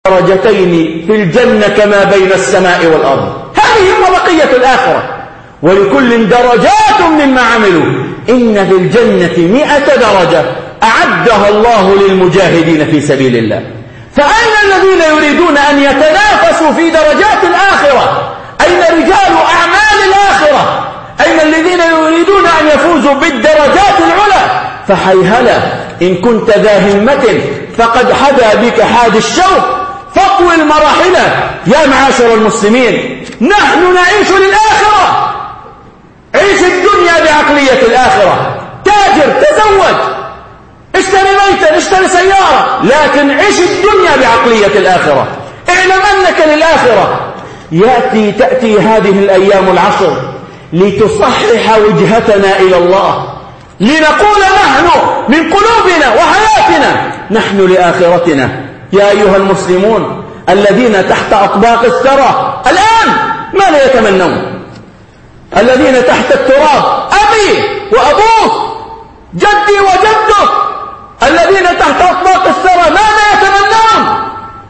درجتين في الجنة كما بين السماء والأرض. هذه هي بقية الآخرة. ولكل درجات مما عملوا. إن في الجنة 100 درجة أعدها الله للمجاهدين في سبيل الله. فأين الذين يريدون أن يتنافسوا في درجات الآخرة؟ أين رجال أعمال الآخرة؟ أين الذين يريدون أن يفوزوا بالدرجات العلى؟ فحيهلا إن كنت ذا همة فقد حدا بك حاد الشوق فاطوي المراحل. يا معاشر المسلمين، نحن نعيش للآخرة. عيش الدنيا بعقلية الآخرة. تاجر، تزوج، اشتري بيتا، اشتري سيارة، لكن عيش الدنيا بعقلية الآخرة. اعلم أنك للآخرة. تأتي هذه الأيام العشر لتصحح وجهتنا إلى الله، لنقول نحن من قلوبنا وحياتنا نحن لآخرتنا. يا أيها المسلمون الذين تحت أطباق الثرى الآن ماذا يتمنون؟ الذين تحت التراب، أبي وأبوك، جدي وجدك، الذين تحت أطباق الثرى ماذا يتمنون؟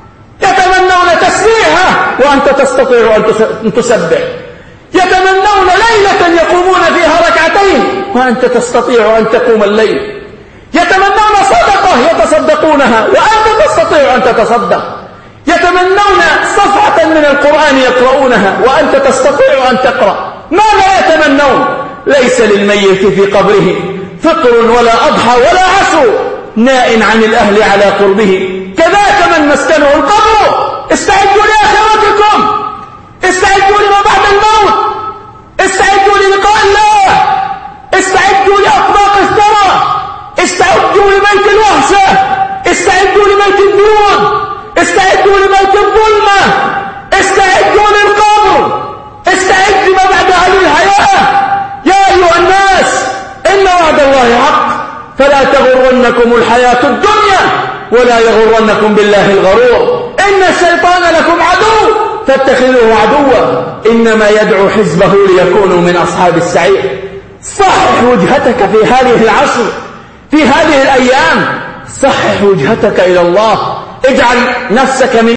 يتمنون تسبيحة وأنت تستطيع أن تسبح. يتمنون ليلة يقومون فيها ركعتين وأنت تستطيع أن تقوم الليل. يتمنون صدقة يتصدقونها وأنت تستطيع أن تتصدق. يتمنون صفحة من القرآن يقرؤونها وأنت تستطيع أن تقرأ. ماذا يتمنون؟ ليس للميت في قبره فطر ولا أضحى ولا عشو، نائن عن الأهل على قربه، كذاك من مسكنه القبر. استعدوا لآخرتكم، استعدوا لما بعد الموت، استعدوا للقاء الله، استعدوا لأطباق الثرى، استعدوا لميت الوحشة، استعدوا لميت الدود، استعدوا لميت الظلمة، استعدوا للقبر، استعد لما بعد هذه الحياة. يا أيها الناس إن وعد الله حق فلا تغرنكم الحياة الدنيا ولا يغرنكم بالله الغرور. إن الشيطان لكم عدو فاتخذوه عدوا إنما يدعو حزبه ليكونوا من أصحاب السعير. صحح وجهتك في هذه العشر، في هذه الأيام، صحح وجهتك إلى الله. اجعل نفسك من